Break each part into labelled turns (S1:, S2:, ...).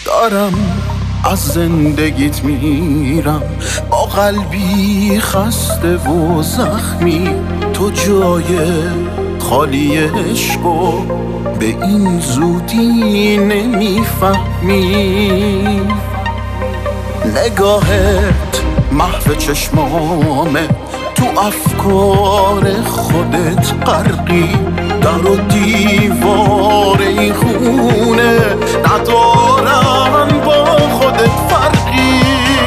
S1: دارم از زندگیت میرم با قلبی خسته و زخمی. تو جای خالی عشقو به این زودی نمیفهمی. نگاهت محو چشمامه، تو افکار خودت غرقی. در و دیوار این خونه ندارن با خودت فرقی.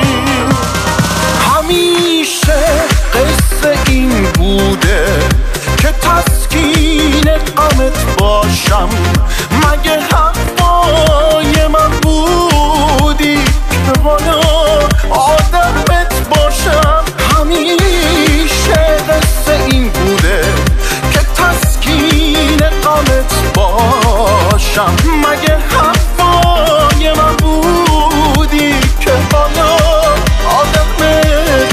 S1: همیشه قصه این بوده که تسکین غمت باشم. مگه حرفای من بودی که حالا آدمت باشم؟ همیشه قصه این بوده که تسکین غمت باشم. مگه حرفای من بودی که حالا آدمت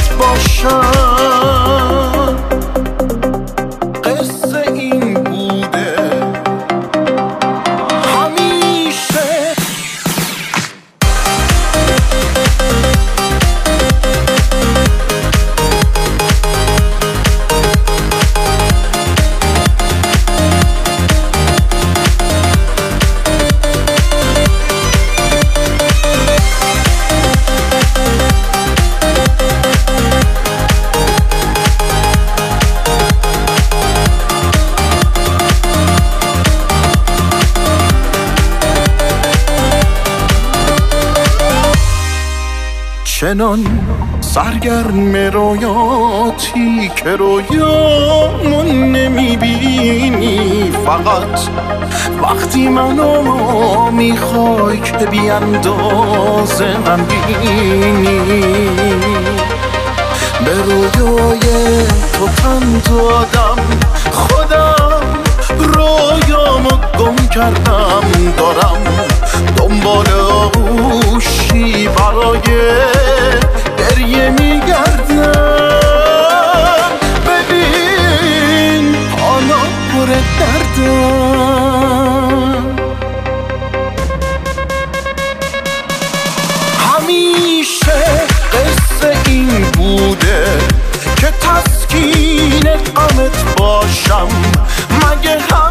S1: باشم؟ قصه این بوده همیشه. چنان سرگرم رویاتی که رویامون نمیبینی. فقط وقتی منو میخوای که بی اندازه غمگینی. به رویای تو تن دادم، خودم رویامو گم کردم. دارم دنبال آغوشی برای گریه میگردم. ببین حالا پر دردم. همیشه قصه این بوده که تسکین غمت باشم. مگه